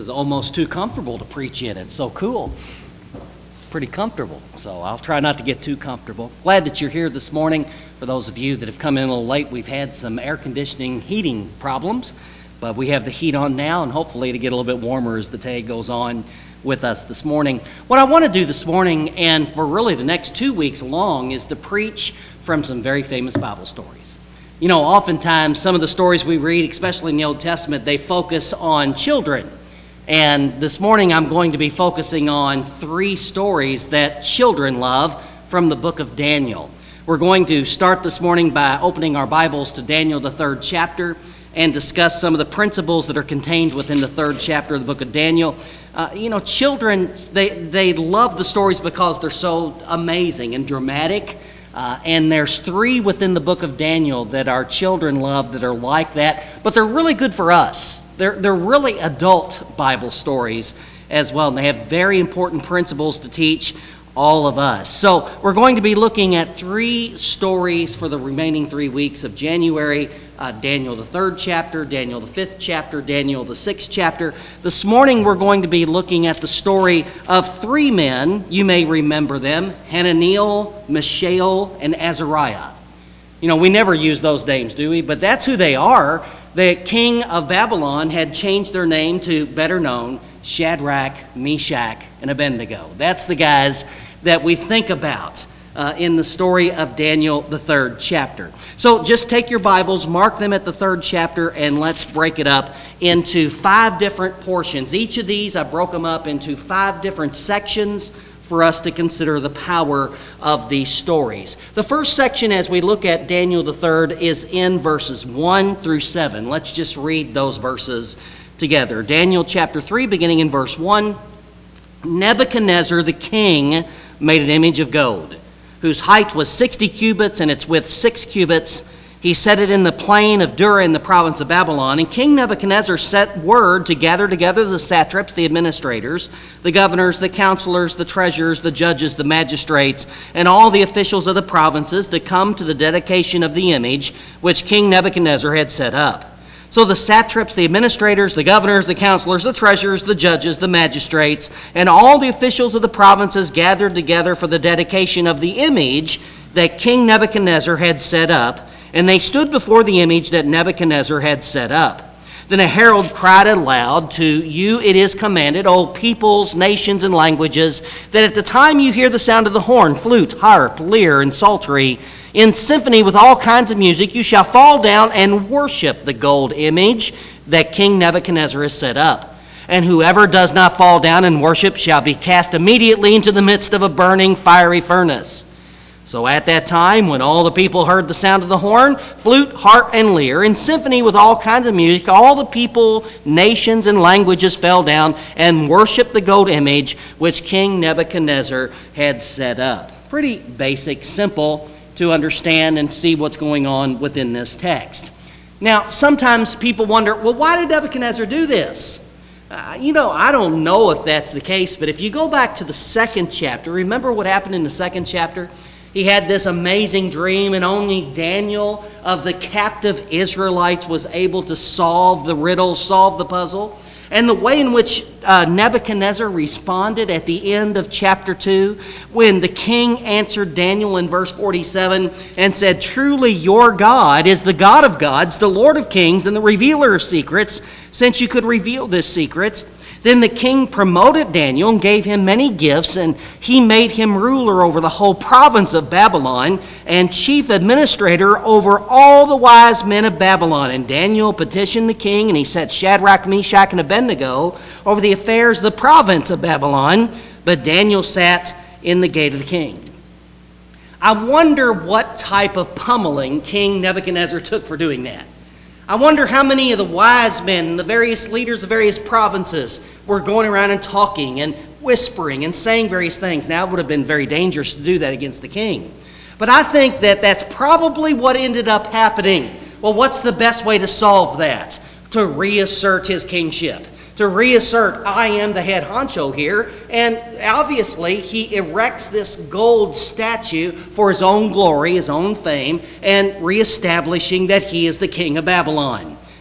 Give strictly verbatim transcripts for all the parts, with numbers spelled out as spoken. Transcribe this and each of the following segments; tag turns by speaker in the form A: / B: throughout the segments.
A: is almost too comfortable to preach in. It's so cool. It's pretty comfortable, so I'll try not to get too comfortable. Glad that you're here this morning. For those of you that have come in a little late, we've had some air conditioning heating problems, but we have the heat on now, and hopefully it'll get a little bit warmer as the day goes on with us this morning. What I want to do this morning, and for really the next two weeks long, is to preach from some very famous Bible stories. You know, oftentimes some of the stories we read, especially in the Old Testament, they focus on children. And this morning I'm going to be focusing on three stories that children love from the book of Daniel. We're going to start this morning by opening our Bibles to Daniel, the third chapter, and discuss some of the principles that are contained within the third chapter of the book of Daniel. Uh, you know, children, they, they love the stories because they're so amazing and dramatic. Uh, and there's three within the book of Daniel that our children love that are like that. But they're really good for us. They're, they're really adult Bible stories as well. And they have very important principles to teach all of us. So we're going to be looking at three stories for the remaining three weeks of January. Uh, Daniel the third chapter, Daniel the fifth chapter, Daniel the sixth chapter. This morning we're going to be looking at the story of three men. You may remember them: Hananiel, Mishael, and Azariah. You know, we never use those names, do we? But that's who they are. The king of Babylon had changed their name to better known Shadrach, Meshach, and Abednego. That's the guys that we think about uh, in the story of Daniel, the third chapter. So just take your Bibles, mark them at the third chapter, and let's break it up into five different portions. Each of these, I broke them up into five different sections for us to consider the power of these stories. The first section, as we look at Daniel the third, is in verses one through seven. Let's just read those verses together. Daniel chapter three, beginning in verse one. Nebuchadnezzar the king made an image of gold, whose height was sixty cubits, and its width six cubits. He set it in the plain of Dura in the province of Babylon. And King Nebuchadnezzar sent word to gather together the satraps, the administrators, the governors, the counselors, the treasurers, the judges, the magistrates, and all the officials of the provinces to come to the dedication of the image which King Nebuchadnezzar had set up. So the satraps, the administrators, the governors, the counselors, the treasurers, the judges, the magistrates, and all the officials of the provinces gathered together for the dedication of the image that King Nebuchadnezzar had set up, and they stood before the image that Nebuchadnezzar had set up. Then a herald cried aloud, "To you it is commanded, O peoples, nations, and languages, that at the time you hear the sound of the horn, flute, harp, lyre, and psaltery, in symphony with all kinds of music, you shall fall down and worship the gold image that King Nebuchadnezzar has set up. And whoever does not fall down and worship shall be cast immediately into the midst of a burning fiery furnace." So at that time, when all the people heard the sound of the horn, flute, harp, and lyre, in symphony with all kinds of music, all the people, nations, and languages fell down and worshiped the gold image which King Nebuchadnezzar had set up. Pretty basic, simple to understand and see what's going on within this text. Now, sometimes people wonder, well, why did Nebuchadnezzar do this? Uh, you know, I don't know if that's the case, but if you go back to the second chapter, remember what happened in the second chapter? He had this amazing dream, and only Daniel of the captive Israelites was able to solve the riddle, solve the puzzle. And the way in which uh, Nebuchadnezzar responded at the end of chapter two, when the king answered Daniel in verse forty-seven and said, "Truly your God is the God of gods, the Lord of kings, and the revealer of secrets, since you could reveal this secret." Then the king promoted Daniel and gave him many gifts, and he made him ruler over the whole province of Babylon and chief administrator over all the wise men of Babylon. And Daniel petitioned the king, and he set Shadrach, Meshach, and Abednego over the affairs of the province of Babylon. But Daniel sat in the gate of the king. I wonder what type of pummeling King Nebuchadnezzar took for doing that. I wonder how many of the wise men, the various leaders of various provinces, were going around and talking and whispering and saying various things. Now, it would have been very dangerous to do that against the king. But I think that that's probably what ended up happening. Well, what's the best way to solve that? To reassert his kingship. To reassert, I am the head honcho here. And obviously, he erects this gold statue for his own glory, his own fame, and reestablishing that he is the king of Babylon.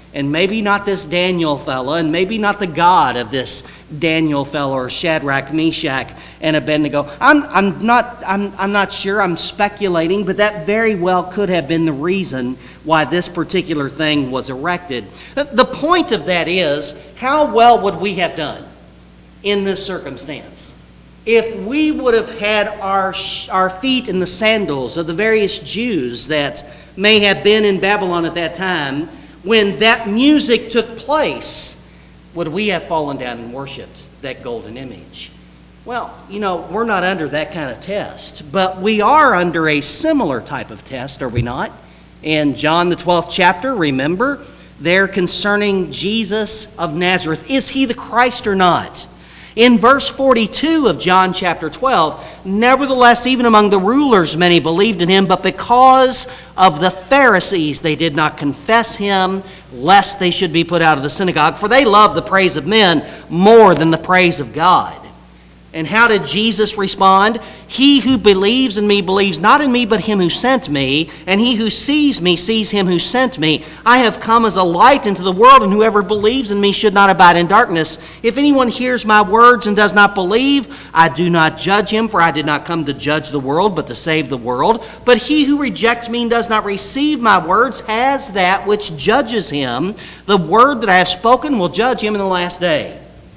A: And maybe not this Daniel fella, and maybe not the God of this Daniel fella, or Shadrach, Meshach, and Abednego. I'm, I'm not, I'm, I'm not sure. I'm speculating, but that very well could have been the reason why this particular thing was erected. The point of that is, how well would we have done in this circumstance if we would have had our our feet in the sandals of the various Jews that may have been in Babylon at that time? When that music took place, would we have fallen down and worshipped that golden image? Well, you know, we're not under that kind of test, but we are under a similar type of test, are we not? In John the twelfth chapter, remember, there concerning Jesus of Nazareth, is he the Christ or not? In verse forty-two of John chapter twelve, nevertheless, even among the rulers many believed in him, but because of the Pharisees they did not confess him, lest they should be put out of the synagogue, for they love the praise of men more than the praise of God. And how did Jesus respond? He who believes in me believes not in me, but him who sent me. And he who sees me sees him who sent me. I have come as a light into the world, and whoever believes in me should not abide in darkness. If anyone hears my words and does not believe, I do not judge him, for I did not come to judge the world, but to save the world. But he who rejects me and does not receive my words has that which judges him. The word that I have spoken will judge him in the last day.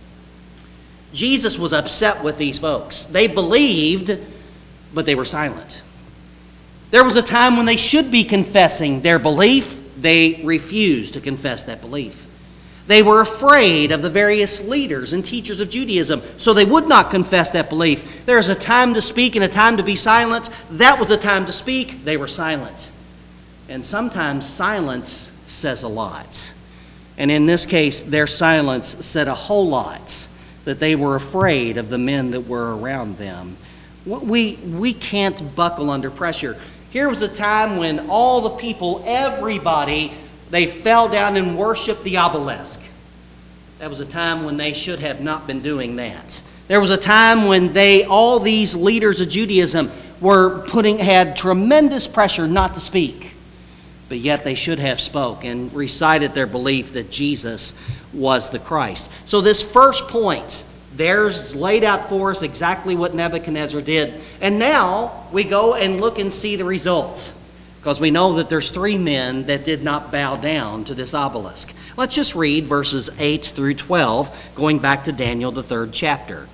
A: Jesus was upset with these folks. They believed, but they were silent. There was a time when they should be confessing their belief. They refused to confess that belief. They were afraid of the various leaders and teachers of Judaism, so they would not confess that belief. There is a time to speak and a time to be silent. That was a time to speak. They were silent. And sometimes silence says a lot. And in this case, their silence said a whole lot. That they were afraid of the men that were around them. We, we can't buckle under pressure. Here was a time when all the people, everybody, they fell down and worshiped the obelisk. That was a time when they should have not been doing that. There was a time when they, all these leaders of Judaism, were putting, had tremendous pressure not to speak. But yet they should have spoke and recited their belief that Jesus was the Christ. So this first point, there's laid out for us exactly what Nebuchadnezzar did. And now we go and look and see the result. Because we know that there's three men that did not bow down to this obelisk. Let's just read verses eight through twelve, going back to Daniel, the third chapter.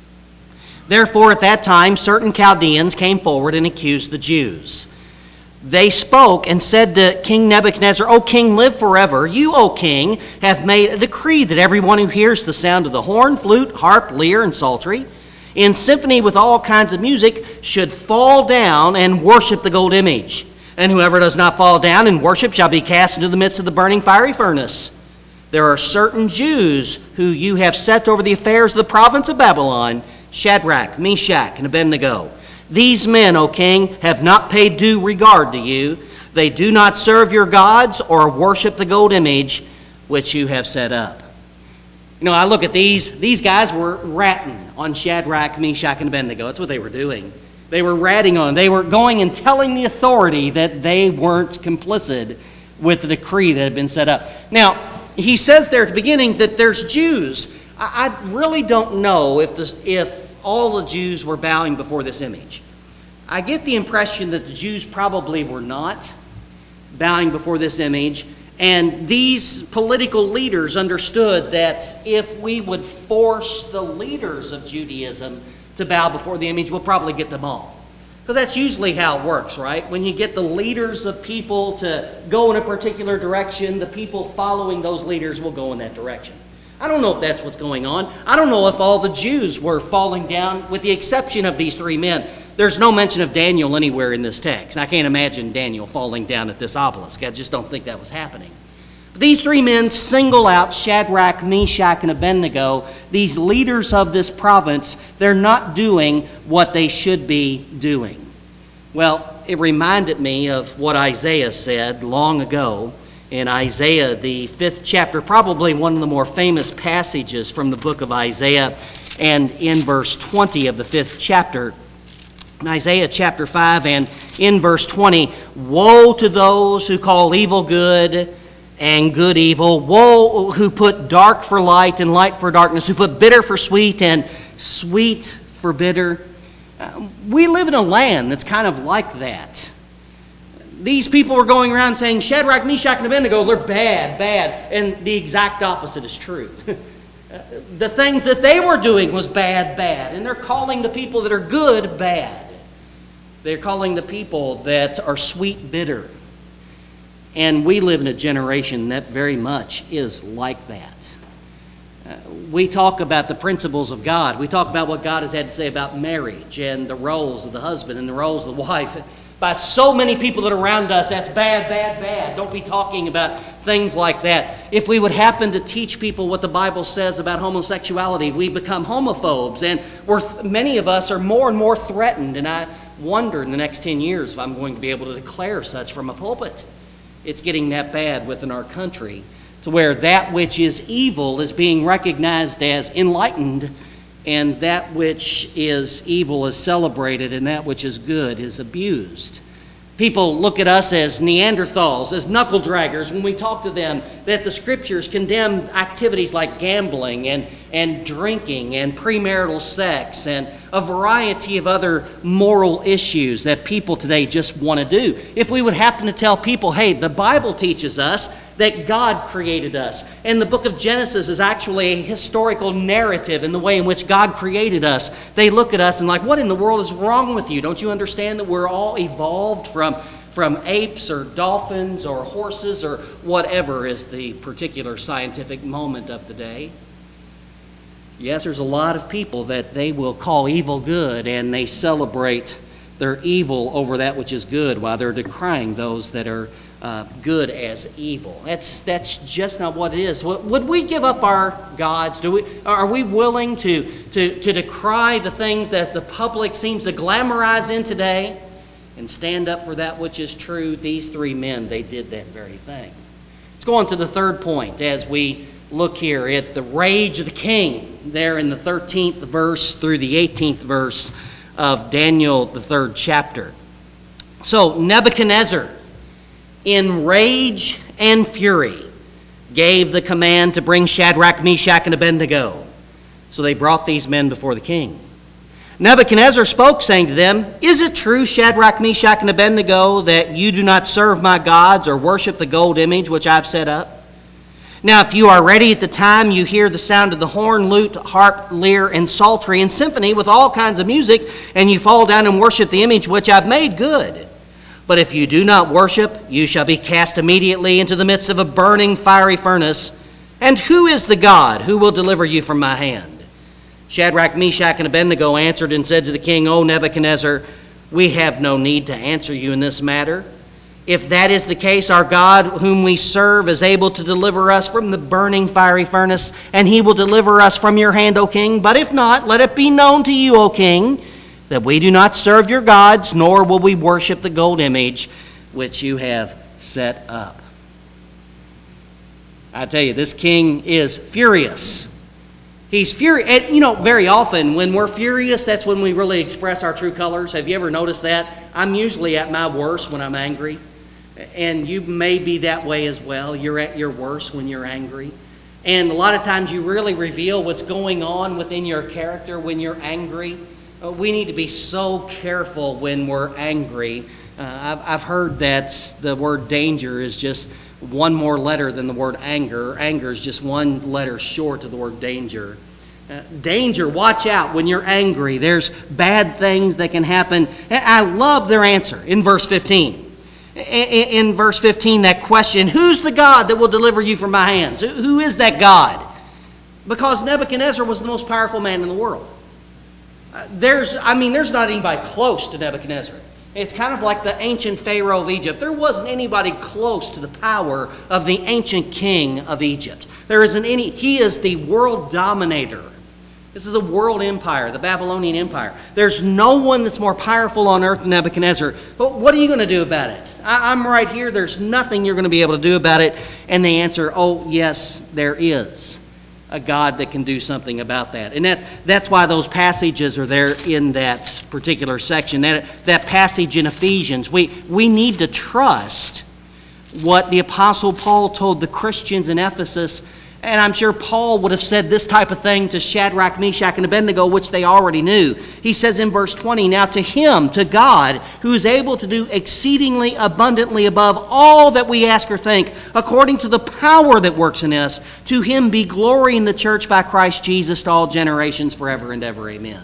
A: Therefore at that time certain Chaldeans came forward and accused the Jews. They spoke and said to King Nebuchadnezzar, O king, live forever. You, O king, have made a decree that everyone who hears the sound of the horn, flute, harp, lyre, and psaltery, in symphony with all kinds of music, should fall down and worship the gold image. And whoever does not fall down and worship shall be cast into the midst of the burning fiery furnace. There are certain Jews who you have set over the affairs of the province of Babylon, Shadrach, Meshach, and Abednego. These men, O king, have not paid due regard to you. They do not serve your gods or worship the gold image which you have set up. You know, I look at these. These guys were ratting on Shadrach, Meshach, and Abednego. That's what they were doing. They were ratting on them. They were going and telling the authority that they weren't complicit with the decree that had been set up. Now, he says there at the beginning that there's Jews. I, I really don't know if this, if all the Jews were bowing before this image. I get the impression that the Jews probably were not bowing before this image, and these political leaders understood that if we would force the leaders of Judaism to bow before the image, we'll probably get them all. Because that's usually how it works, right? When you get the leaders of people to go in a particular direction, the people following those leaders will go in that direction. I don't know if that's what's going on. I don't know if all the Jews were falling down, with the exception of these three men. There's no mention of Daniel anywhere in this text. I can't imagine Daniel falling down at this obelisk. I just don't think that was happening. But these three men single out Shadrach, Meshach, and Abednego, these leaders of this province. They're not doing what they should be doing. Well, it reminded me of what Isaiah said long ago. In Isaiah, the fifth chapter, probably one of the more famous passages from the book of Isaiah, and in verse twenty of the fifth chapter, in Isaiah chapter five and in verse twenty, woe to those who call evil good and good evil. Woe who put dark for light and light for darkness, who put bitter for sweet and sweet for bitter. Uh, we live in a land that's kind of like that. These people were going around saying, Shadrach, Meshach, and Abednego, they're bad, bad. And the exact opposite is true. The things that they were doing was bad, bad. And they're calling the people that are good, bad. They're calling the people that are sweet, bitter. And we live in a generation that very much is like that. Uh, we talk about the principles of God. We talk about what God has had to say about marriage and the roles of the husband and the roles of the wife. By so many people that are around us, that's bad, bad, bad. Don't be talking about things like that. If we would happen to teach people what the Bible says about homosexuality, we become homophobes. And we're, many of us are more and more threatened. And I wonder in the next ten years if I'm going to be able to declare such from a pulpit. It's getting that bad within our country to where that which is evil is being recognized as enlightened, and that which is evil is celebrated, and that which is good is abused. People look at us as Neanderthals, as knuckle draggers when we talk to them that the Scriptures condemn activities like gambling and, and drinking and premarital sex and a variety of other moral issues that people today just want to do. If we would happen to tell people, hey, the Bible teaches us that God created us, and the book of Genesis is actually a historical narrative in the way in which God created us, they look at us and like, what in the world is wrong with you? Don't you understand that we're all evolved from, from apes or dolphins or horses or whatever is the particular scientific moment of the day? Yes, there's a lot of people that they will call evil good, and they celebrate their evil over that which is good while they're decrying those that are uh, good as evil. That's that's just not what it is. Would we give up our gods? Do we? Are we willing to, to, to decry the things that the public seems to glamorize in today and stand up for that which is true? These three men, they did that very thing. Let's go on to the third point as we look here at the rage of the king there in the thirteenth verse through the eighteenth verse of Daniel, the third chapter. So Nebuchadnezzar, in rage and fury, gave the command to bring Shadrach, Meshach, and Abednego. So they brought these men before the king. Nebuchadnezzar spoke, saying to them, Is it true, Shadrach, Meshach, and Abednego, that you do not serve my gods or worship the gold image which I have set up? Now, if you are ready at the time you hear the sound of the horn, lute, harp, lyre, and psaltery, and symphony with all kinds of music, and you fall down and worship the image which I've made, good. But if you do not worship, you shall be cast immediately into the midst of a burning fiery furnace. And who is the God who will deliver you from my hand? Shadrach, Meshach, and Abednego answered and said to the king, O Nebuchadnezzar, we have no need to answer you in this matter. If that is the case, our God whom we serve is able to deliver us from the burning fiery furnace, and he will deliver us from your hand, O king. But if not, let it be known to you, O king, that we do not serve your gods, nor will we worship the gold image which you have set up. I tell you, this king is furious. He's furious. And, you know, very often when we're furious, that's when we really express our true colors. Have you ever noticed that? I'm usually at my worst when I'm angry. And you may be that way as well. You're at your worst when you're angry. And a lot of times you really reveal what's going on within your character when you're angry. Uh, we need to be so careful when we're angry. Uh, I've, I've heard that the word danger is just one more letter than the word anger. Anger is just one letter short of the word danger. Uh, danger, watch out when you're angry. There's bad things that can happen. And I love their answer in verse fifteen. In, in verse fifteen, that question, who's the God that will deliver you from my hands? Who is that God? Because Nebuchadnezzar was the most powerful man in the world. Uh, there's, I mean, there's not anybody close to Nebuchadnezzar. It's kind of like the ancient Pharaoh of Egypt. There wasn't anybody close to the power of the ancient king of Egypt. There isn't any. He is the world dominator. This is a world empire, the Babylonian Empire. There's no one that's more powerful on earth than Nebuchadnezzar. But what are you going to do about it? I, I'm right here. There's nothing you're going to be able to do about it. And they answer, oh, yes, there is a God that can do something about that. And that, that's why those passages are there in that particular section. That, that passage in Ephesians, we, we need to trust what the Apostle Paul told the Christians in Ephesus. And I'm sure Paul would have said this type of thing to Shadrach, Meshach, and Abednego, which they already knew. He says in verse twenty, "Now to Him, to God, who is able to do exceedingly abundantly above all that we ask or think, according to the power that works in us, to Him be glory in the church by Christ Jesus to all generations forever and ever. Amen."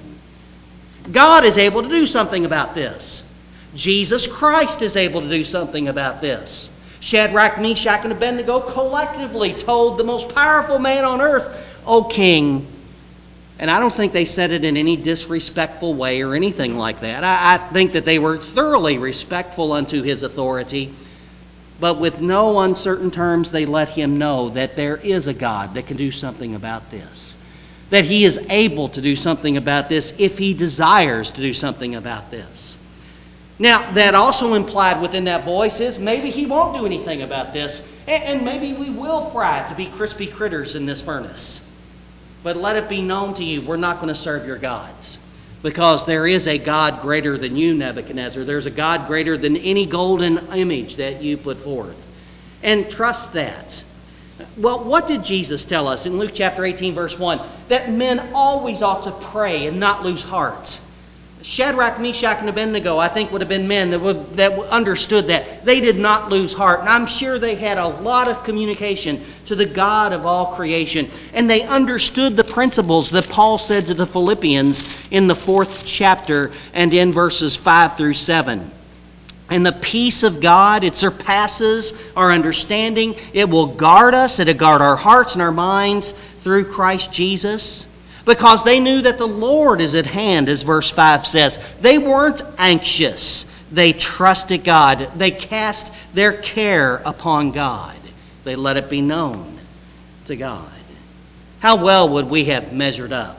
A: God is able to do something about this. Jesus Christ is able to do something about this. Shadrach, Meshach, and Abednego collectively told the most powerful man on earth, "O King." And I don't think they said it in any disrespectful way or anything like that. I, I think that they were thoroughly respectful unto his authority. But with no uncertain terms, they let him know that there is a God that can do something about this. That He is able to do something about this if He desires to do something about this. Now, that also implied within that voice is maybe He won't do anything about this, and maybe we will fry it to be crispy critters in this furnace. But let it be known to you, we're not going to serve your gods, because there is a God greater than you, Nebuchadnezzar. There's a God greater than any golden image that you put forth. And trust that. Well, what did Jesus tell us in Luke chapter eighteen, verse one? That men always ought to pray and not lose heart. Shadrach, Meshach, and Abednego, I think, would have been men that would, that understood that. They did not lose heart. And I'm sure they had a lot of communication to the God of all creation. And they understood the principles that Paul said to the Philippians in the fourth chapter and in verses five through seven. And the peace of God, it surpasses our understanding. It will guard us. It'll guard our hearts and our minds through Christ Jesus. Because they knew that the Lord is at hand, as verse five says. They weren't anxious. They trusted God. They cast their care upon God. They let it be known to God. How well would we have measured up?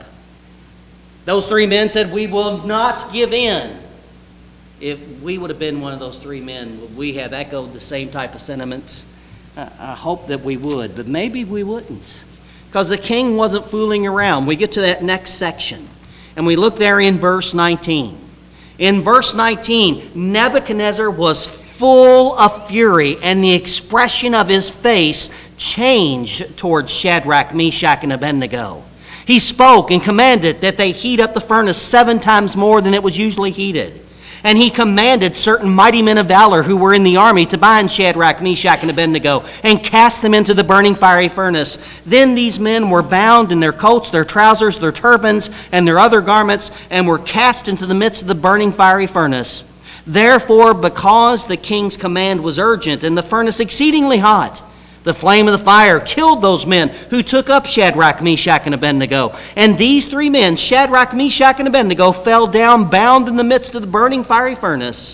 A: Those three men said, "We will not give in." If we would have been one of those three men, would we have echoed the same type of sentiments? I hope that we would, but maybe we wouldn't. Because the king wasn't fooling around. We get to that next section, and we look there in verse nineteen. In verse nineteen, Nebuchadnezzar was full of fury, and the expression of his face changed towards Shadrach, Meshach, and Abednego. He spoke and commanded that they heat up the furnace seven times more than it was usually heated. And he commanded certain mighty men of valor who were in the army to bind Shadrach, Meshach, and Abednego and cast them into the burning fiery furnace. Then these men were bound in their coats, their trousers, their turbans, and their other garments, and were cast into the midst of the burning fiery furnace. Therefore, because the king's command was urgent and the furnace exceedingly hot, the flame of the fire killed those men who took up Shadrach, Meshach, and Abednego. And these three men, Shadrach, Meshach, and Abednego, fell down bound in the midst of the burning fiery furnace.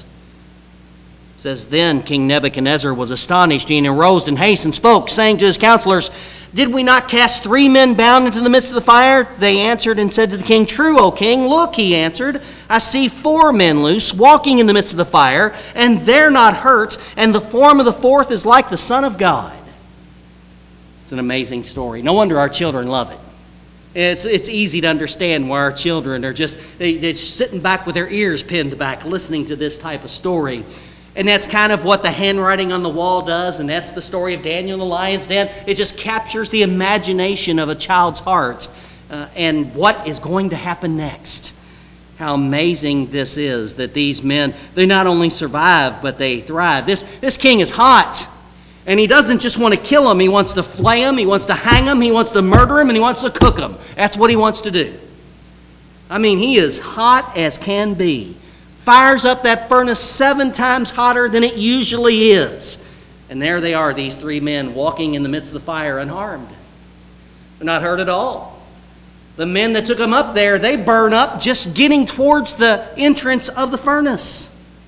A: It says, Then King Nebuchadnezzar was astonished, and he arose in haste and spoke, saying to his counselors, Did we not cast three men bound into the midst of the fire? They answered and said to the king, True, O king. Look, he answered, I see four men loose, walking in the midst of the fire, and they're not hurt, and the form of the fourth is like the Son of God. It's an amazing story. No wonder our children love it. It's it's easy to understand why our children are just they, they're sitting back with their ears pinned back, listening to this type of story. And that's kind of what the handwriting on the wall does, and that's the story of Daniel in the lion's den. It just captures the imagination of a child's heart uh, and what is going to happen next. How amazing this is that these men, they not only survive, but they thrive. This, this king is hot. And he doesn't just want to kill him. He wants to flay him. He wants to hang him. He wants to murder him. And he wants to cook him. That's what he wants to do. I mean, he is hot as can be. Fires up that furnace seven times hotter than it usually is. And there they are, these three men walking in the midst of the fire unharmed. They're not hurt at all. The men that took them up there, they burn up just getting towards the entrance of the furnace.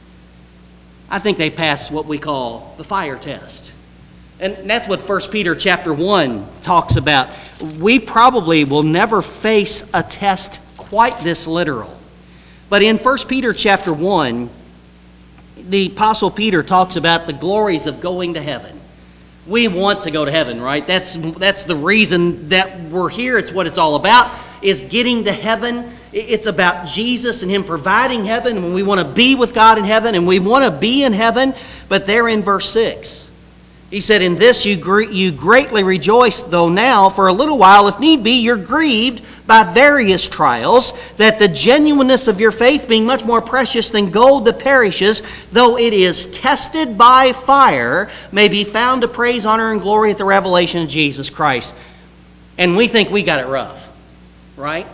A: I think they passed what we call the fire test. And that's what First Peter chapter one talks about. We probably will never face a test quite this literal. But in First Peter chapter one, the Apostle Peter talks about the glories of going to heaven. We want to go to heaven, right? That's, that's the reason that we're here. It's what it's all about, is getting to heaven. It's about Jesus and Him providing heaven. And we want to be with God in heaven, and we want to be in heaven. But there in verse six, He said, in this you, gre- you greatly rejoice, though now, for a little while, if need be, you're grieved by various trials, that the genuineness of your faith, being much more precious than gold that perishes, though it is tested by fire, may be found to praise, honor, and glory at the revelation of Jesus Christ. And we think we got it rough, right?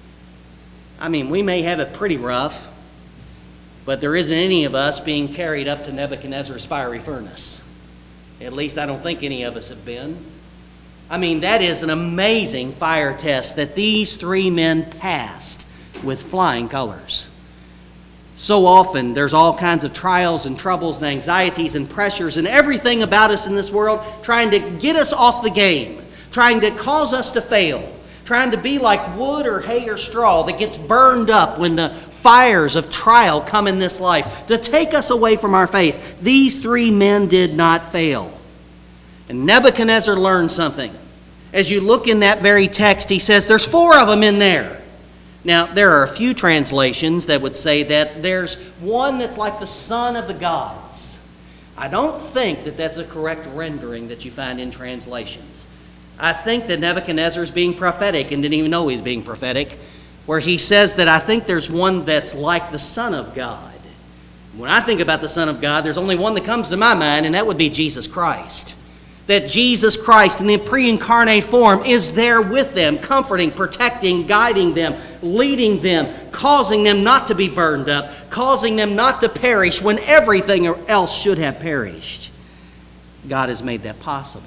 A: I mean, we may have it pretty rough, but there isn't any of us being carried up to Nebuchadnezzar's fiery furnace. At least I don't think any of us have been. I mean, that is an amazing fire test that these three men passed with flying colors. So often there's all kinds of trials and troubles and anxieties and pressures and everything about us in this world trying to get us off the game, trying to cause us to fail, trying to be like wood or hay or straw that gets burned up when the fires of trial come in this life, to take us away from our faith. These three men did not fail. And Nebuchadnezzar learned something. As you look in that very text, he says there's four of them in there. Now, there are a few translations that would say that there's one that's like the son of the gods. I don't think that that's a correct rendering that you find in translations. I think that Nebuchadnezzar is being prophetic and didn't even know he's being prophetic, where he says that I think there's one that's like the Son of God. When I think about the Son of God, there's only one that comes to my mind, and that would be Jesus Christ. That Jesus Christ in the pre-incarnate form is there with them, comforting, protecting, guiding them, leading them, causing them not to be burned up, causing them not to perish when everything else should have perished. God has made that possible.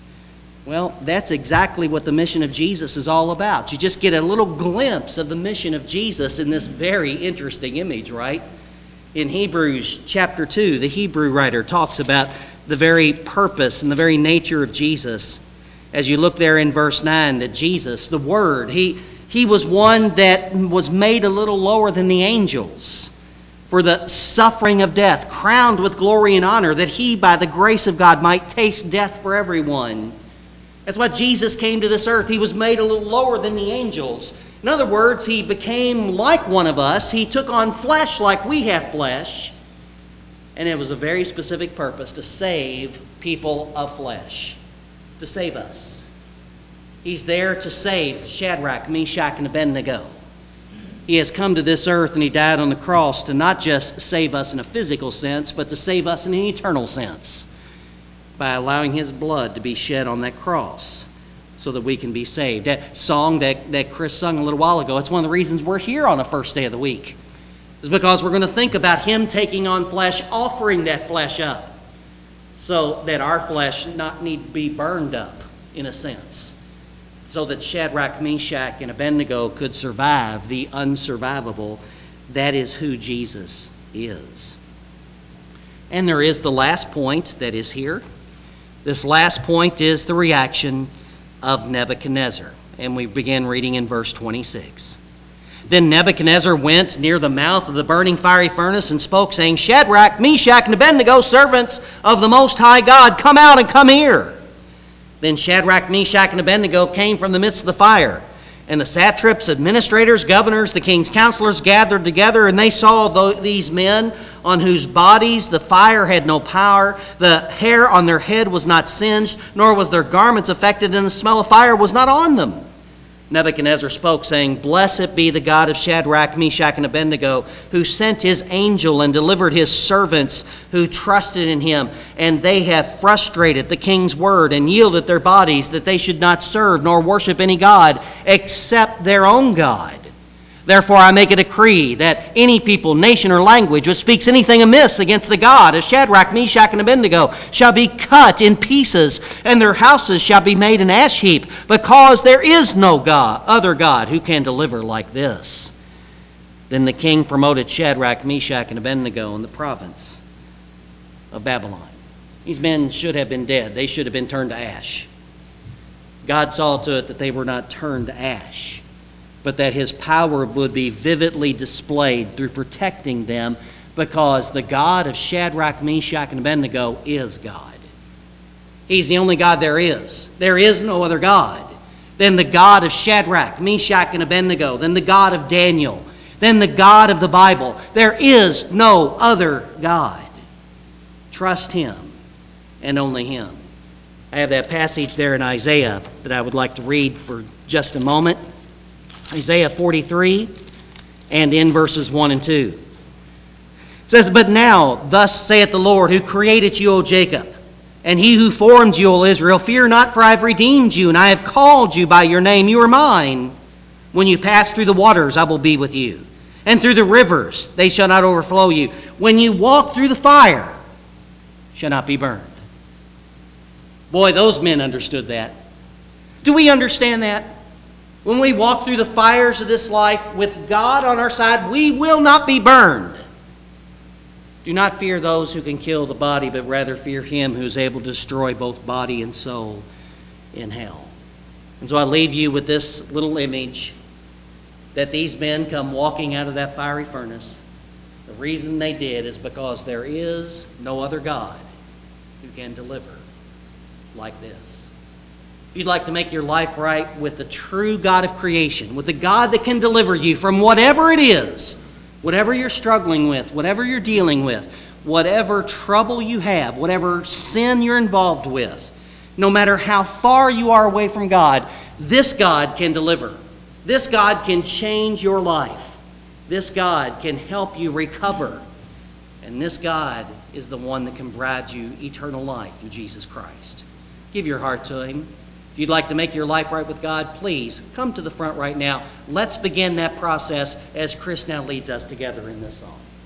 A: Well, that's exactly what the mission of Jesus is all about. You just get a little glimpse of the mission of Jesus in this very interesting image, right? In Hebrews chapter two, the Hebrew writer talks about the very purpose and the very nature of Jesus. As you look there in verse nine, that Jesus, the Word, he, he was one that was made a little lower than the angels for the suffering of death, crowned with glory and honor, that he, by the grace of God, might taste death for everyone. That's why Jesus came to this earth. He was made a little lower than the angels. In other words, he became like one of us. He took on flesh like we have flesh. And it was a very specific purpose, to save people of flesh. To save us. He's there to save Shadrach, Meshach, and Abednego. He has come to this earth and he died on the cross to not just save us in a physical sense, but to save us in an eternal sense, by allowing his blood to be shed on that cross so that we can be saved. That song that, that Chris sung a little while ago, it's one of the reasons we're here on the first day of the week. It's because we're going to think about him taking on flesh, offering that flesh up, so that our flesh not need to be burned up, in a sense, so that Shadrach, Meshach, and Abednego could survive the unsurvivable. That is who Jesus is. And there is the last point that is here. This last point is the reaction of Nebuchadnezzar. And we begin reading in verse twenty-six. Then Nebuchadnezzar went near the mouth of the burning fiery furnace and spoke, saying, Shadrach, Meshach, and Abednego, servants of the Most High God, come out and come here. Then Shadrach, Meshach, and Abednego came from the midst of the fire. And the satraps, administrators, governors, the king's counselors gathered together, and they saw these men on whose bodies the fire had no power. The hair on their head was not singed, nor was their garments affected, and the smell of fire was not on them. Nebuchadnezzar spoke, saying, Blessed be the God of Shadrach, Meshach, and Abednego, who sent his angel and delivered his servants who trusted in him. And they have frustrated the king's word and yielded their bodies, that they should not serve nor worship any god except their own God. Therefore I make a decree that any people, nation, or language which speaks anything amiss against the God of Shadrach, Meshach, and Abednego shall be cut in pieces, and their houses shall be made an ash heap, because there is no God, other God, who can deliver like this. Then the king promoted Shadrach, Meshach, and Abednego in the province of Babylon. These men should have been dead. They should have been turned to ash. God saw to it that they were not turned to ash, but that his power would be vividly displayed through protecting them, because the God of Shadrach, Meshach, and Abednego is God. He's the only God there is. There is no other God than the God of Shadrach, Meshach, and Abednego, than the God of Daniel, than the God of the Bible. There is no other God. Trust him. and only Him. I have that passage there in Isaiah that I would like to read for just a moment. Isaiah forty-three, and in verses one and two. It says, "But now, thus saith the Lord, who created you, O Jacob, and He who formed you, O Israel, fear not, for I have redeemed you, and I have called you by your name. You are mine. When you pass through the waters, I will be with you, and through the rivers, they shall not overflow you. When you walk through the fire, shall not be burned." Boy, those men understood that. Do we understand that? When we walk through the fires of this life with God on our side, we will not be burned. Do not fear those who can kill the body, but rather fear Him who is able to destroy both body and soul in hell. And so I leave you with this little image that these men come walking out of that fiery furnace. The reason they did is because there is no other God who can deliver like this. If you'd like to make your life right with the true God of creation, with the God that can deliver you from whatever it is, whatever you're struggling with, whatever you're dealing with, whatever trouble you have, whatever sin you're involved with, no matter how far you are away from God, this God can deliver. This God can change your life. This God can help you recover. And this God is the one that can provide you eternal life through Jesus Christ. Give your heart to Him. If you'd like to make your life right with God, please come to the front right now. Let's begin that process as Chris now leads us together in this song.